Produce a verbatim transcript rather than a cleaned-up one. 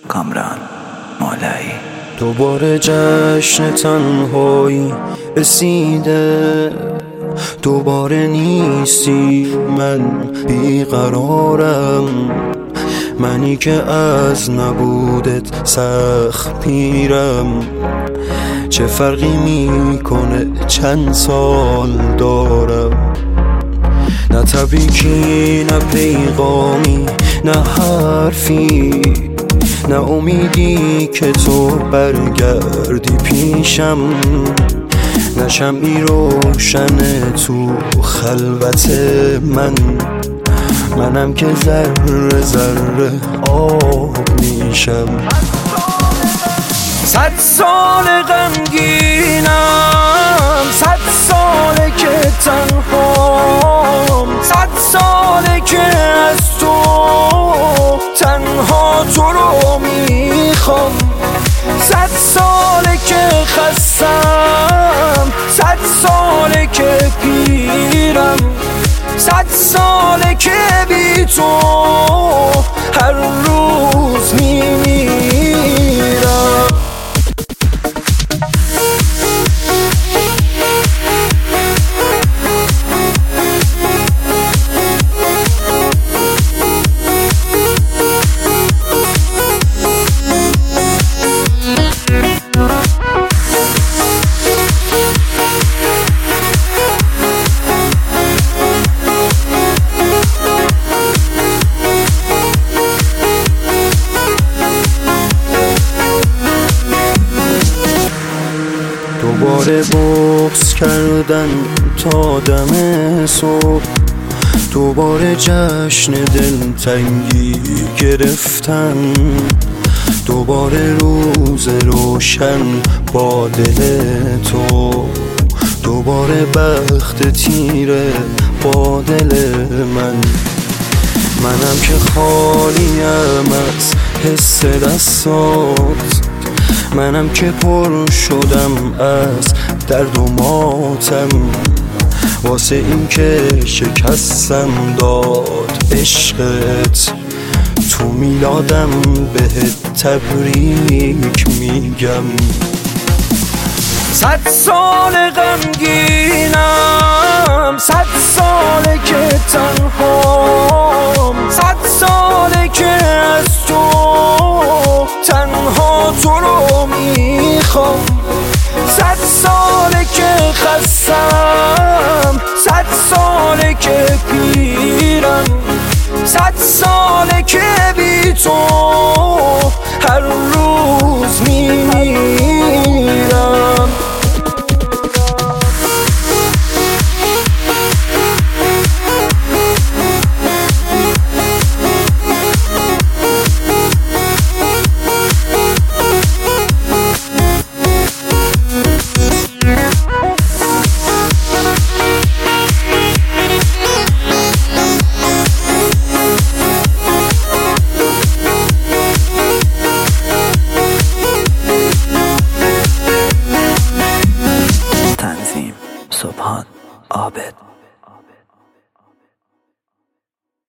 کامران مولایی. دوباره جشن تنهایی رسیده، دوباره نیستی، من بیقرارم، منی که از نبودت سخت پیرم. چه فرقی میکنه چند سال دارم، نه تبریکی نه پیغامی نه حرفی، نه امیدی که تو برگردی پیشم، نه شمعی روشن تو خلوت من، منم که ذره ذره آب میشم. صد سال غمگینم، صد ساله که تنهام، صد ساله که از تو تنها تو رو میخوام، صد ساله که خستم، صد ساله که پیرم، صد ساله که بی تو هر روز میمیرم. دوباره بغض کردن تا دم صبح، دوباره جشن دلتنگی گرفتن، دوباره روز روشن با دل تو، دوباره بخت تیره با دل من، منم که خالیم از حس دستات، منم که پر شدم از درد و ماتم، واسه این که شکستم داد عشقت، تو میلادم بهت تبریک میگم. صد سال غمگینم، صد ساله که تنهام، صد ساله که از تو تنها تو رو میخوام، صد ساله که خستم، صد ساله که پیرم، صد ساله که بی تو هر روز میمیرم.